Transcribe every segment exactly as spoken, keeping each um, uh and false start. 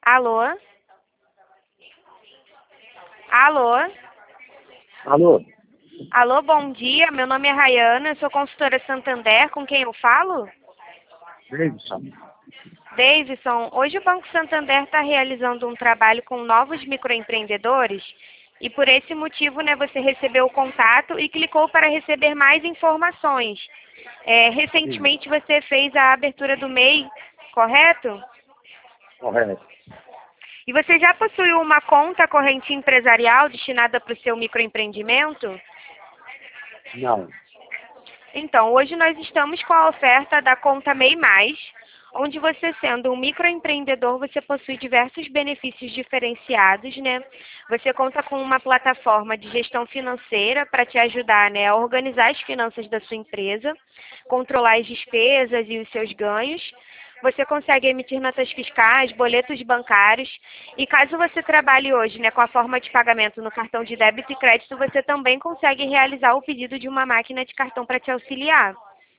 Alô? Alô? Alô? Alô, bom dia. Meu nome é Rayana, eu sou consultora Santander. Com quem eu falo? Davidson. Davidson, hoje o Banco Santander está realizando um trabalho com novos microempreendedores e por esse motivo, né, você recebeu o contato e clicou para receber mais informações. É, Sim, recentemente você fez a abertura do M E I, correto? correto. E você já possui uma conta corrente empresarial destinada para o seu microempreendimento? Não. Então, hoje nós estamos com a oferta da conta M E I Mais, onde você, sendo um microempreendedor, você possui diversos benefícios diferenciados, né? Você conta com uma plataforma de gestão financeira para te ajudar, né, a organizar as finanças da sua empresa, controlar as despesas e os seus ganhos. Você consegue emitir notas fiscais, boletos bancários e caso você trabalhe hoje, né, com a forma de pagamento no cartão de débito e crédito, você também consegue realizar o pedido de uma máquina de cartão para te auxiliar.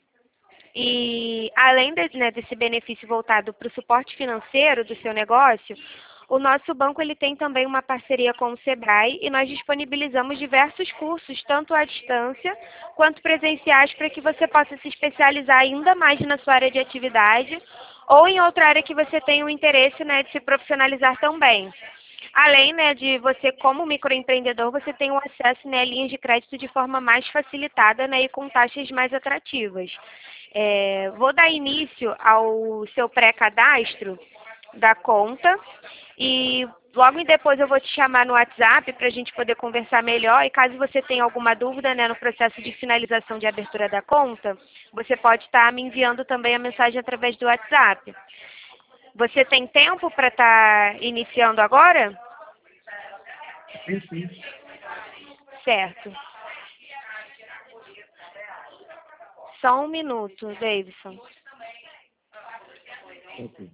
E além de, né, desse benefício voltado para o suporte financeiro do seu negócio, o nosso banco ele tem também uma parceria com o Sebrae e nós disponibilizamos diversos cursos, tanto à distância quanto presenciais, para que você possa se especializar ainda mais na sua área de atividade ou em outra área que você tenha o interesse, né, de se profissionalizar também. Além, né, de você, como microempreendedor, você tem o acesso, né, a linhas de crédito de forma mais facilitada, né, e com taxas mais atrativas. É, vou dar início ao seu pré-cadastro da conta e logo depois eu vou te chamar no WhatsApp para a gente poder conversar melhor e caso você tenha alguma dúvida, né, no processo de finalização de abertura da conta, você pode estar me enviando também a mensagem através do WhatsApp. Você tem tempo para estar iniciando agora? Sim, sim. Certo. Só um minuto, Davidson. Ok.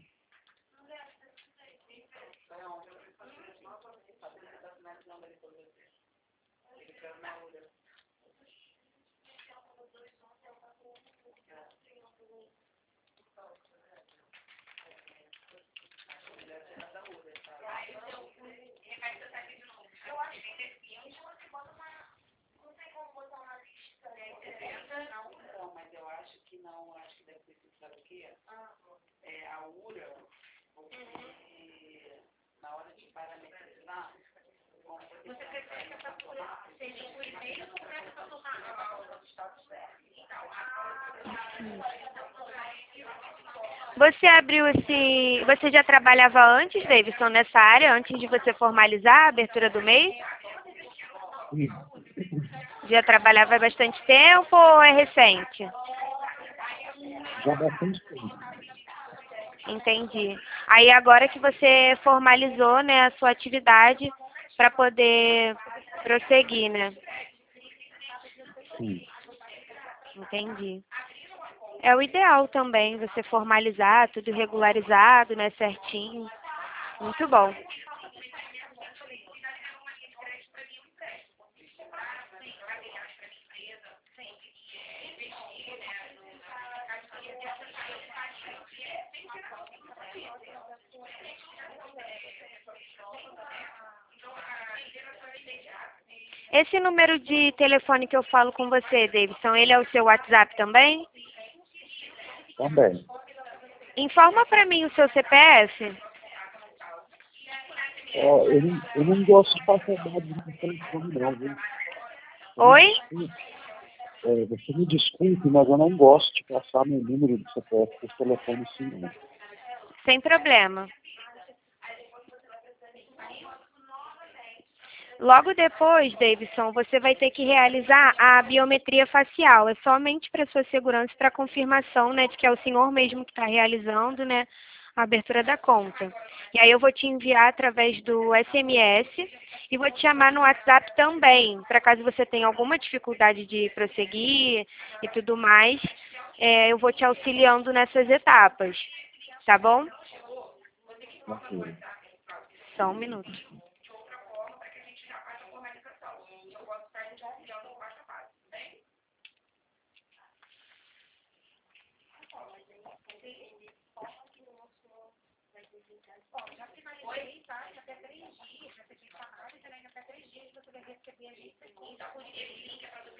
Você abriu esse... Você já trabalhava antes, Davidson, nessa área, antes de você formalizar a abertura do M E I? Sim. Já trabalhava há bastante tempo ou é recente? Já há bastante tempo. Entendi. Aí agora que você formalizou, né, a sua atividade para poder prosseguir, né? Sim. Entendi. É o ideal também, você formalizar, tudo regularizado, né, certinho. Muito bom. Esse número de telefone que eu falo com você, Davidson, ele é o seu WhatsApp também? Também. Informa para mim o seu C P F. Ó, eu, não, eu não gosto de passar dados no telefone, não, viu? Você me Oi? desculpe, é, você me desculpe, mas eu não gosto de passar meu número de C P F por telefone sim, não. Sem problema. Logo depois, Davidson, você vai ter que realizar a biometria facial. É somente para sua segurança e para confirmação, né, de que é o senhor mesmo que está realizando, né, a abertura da conta. E aí eu vou te enviar através do S M S e vou te chamar no WhatsApp também, para caso você tenha alguma dificuldade de prosseguir e tudo mais, é, eu vou te auxiliando nessas etapas, tá bom? Ok. Só um minuto. Ó, já finalizei, tá? Já até três dias, já peguei chamada, já ainda até três dias você vai receber a lista aqui. Tá com o link para